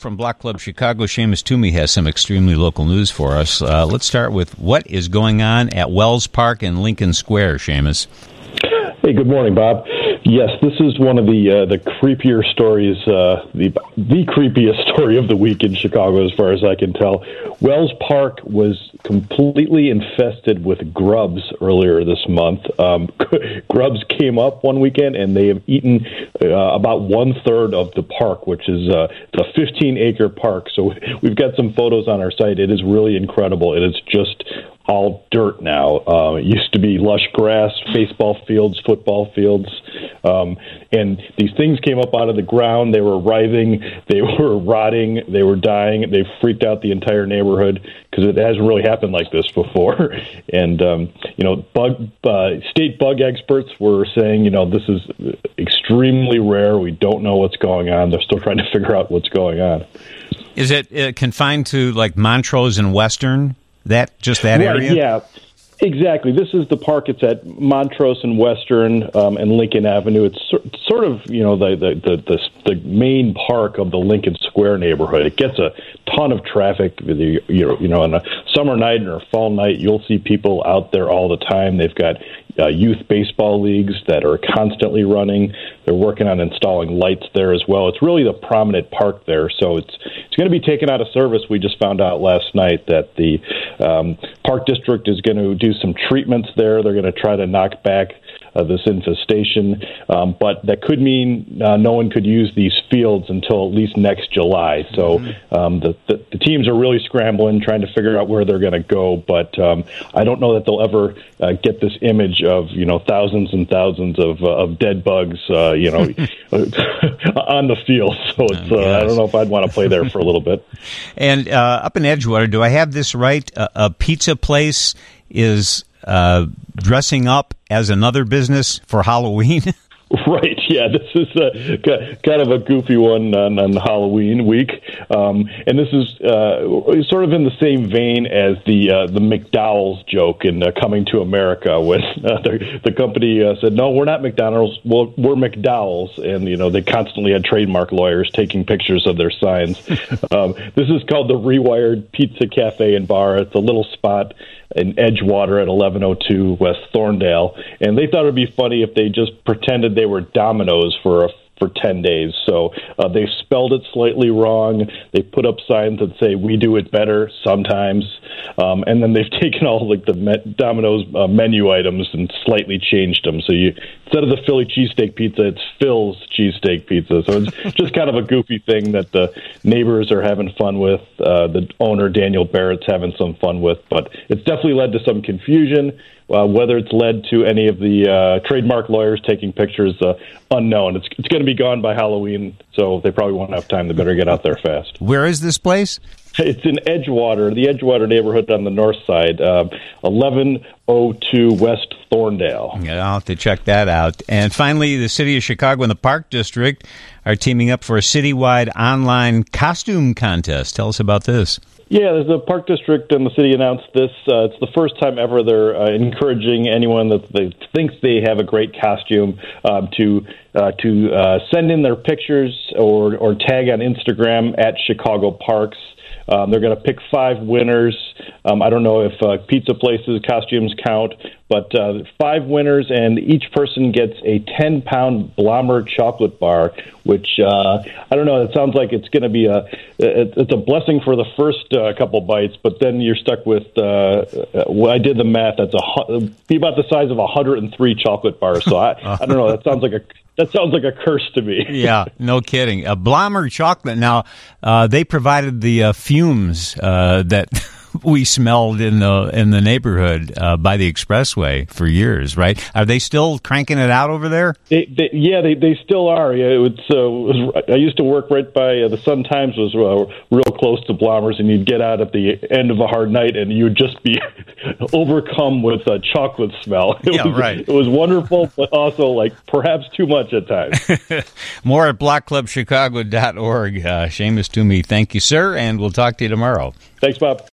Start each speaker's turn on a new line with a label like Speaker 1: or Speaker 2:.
Speaker 1: from Block Club Chicago. Seamus Toomey has some extremely local news for us. Let's start with what is going on at Wells Park and Lincoln Square, Seamus.
Speaker 2: Hey, good morning, Bob. Yes, this is one of the creepier stories, the creepiest story of the week in Chicago, as far as I can tell. Wells Park was completely infested with grubs earlier this month. Grubs came up one weekend, and they have eaten about one-third of the park, which is a 15-acre park. So we've got some photos on our site. It is really incredible. It is just all dirt now. It used to be lush grass, baseball fields, football fields, and these things came up out of the ground. They were writhing, they were rotting, they were dying. They freaked out the entire neighborhood because it hasn't really happened like this before. And state bug experts were saying, this is extremely rare. We don't know what's going on. They're still trying to figure out what's going on.
Speaker 1: Is it confined to like Montrose and Western? That area?
Speaker 2: Right, yeah, exactly. This is the park. It's at Montrose and Western and Lincoln Avenue. It's sort of the main park of the Lincoln Square neighborhood. It gets a ton of traffic. On a summer night or a fall night, you'll see people out there all the time. They've got youth baseball leagues that are constantly running. They're working on installing lights there as well. It's really the prominent park there, so it's going to be taken out of service. We just found out last night that the Park District is going to do some treatments there. They're going to try to knock back this infestation, but that could mean no one could use these fields until at least next July. So the teams are really scrambling, trying to figure out where they're going to go, but I don't know that they'll ever get this image of thousands and thousands of dead bugs on the field. So it's I don't know if I'd want to play there for a little bit.
Speaker 1: And up in Edgewater, do I have this right? A pizza place is dressing up as another business for Halloween?
Speaker 2: Right, yeah, this is kind of a goofy one on Halloween week, and this is sort of in the same vein as the McDowell's joke in Coming to America, when the company said, no, we're not McDonald's, we're McDowell's, and they constantly had trademark lawyers taking pictures of their signs. This is called the Rewired Pizza Cafe and Bar. It's a little spot in Edgewater at 1102 West Thorndale, and they thought it would be funny if they just pretended they were Domino's for 10 days. So they spelled it slightly wrong. They put up signs that say, we do it better sometimes. And then they've taken all the Domino's menu items and slightly changed them. So instead of the Philly cheesesteak pizza, it's Phil's cheesesteak pizza. So it's just kind of a goofy thing that the neighbors are having fun with. The owner, Daniel Barrett's having some fun with. But it's definitely led to some confusion. Whether it's led to any of the trademark lawyers taking pictures, unknown. It's going to be gone by Halloween, so they probably won't have time. They better get out there fast.
Speaker 1: Where is this place?
Speaker 2: It's in Edgewater, the Edgewater neighborhood on the north side, 1102 West Thorndale.
Speaker 1: Yeah, I'll have to check that out. And finally, the City of Chicago and the Park District are teaming up for a citywide online costume contest. Tell us about this.
Speaker 2: Yeah, the Park District and the city announced this. It's the first time ever they're encouraging anyone that they thinks they have a great costume to send in their pictures or tag on Instagram at Chicago Parks. They're going to pick 5 winners. I don't know if pizza places' costumes count, but 5 winners, and each person gets a 10-pound Blommer chocolate bar, which, I don't know, it sounds like it's going to be it's a blessing for the first couple bites, but then you're stuck with, when I did the math, be about the size of 103 chocolate bars. So I don't know, that sounds like a curse to me.
Speaker 1: Yeah, no kidding. A Blommer chocolate. Now, they provided the fumes that we smelled in the neighborhood by the expressway for years, right? Are they still cranking it out over there?
Speaker 2: They still are. Yeah, I used to work right by the Sun-Times was real close to Blommer's, and you'd get out at the end of a hard night, and you'd just be overcome with a chocolate smell. It was wonderful, but also perhaps too much at times.
Speaker 1: More at blockclubchicago.org. Seamus Toomey, thank you, sir, and we'll talk to you tomorrow.
Speaker 2: Thanks, Bob.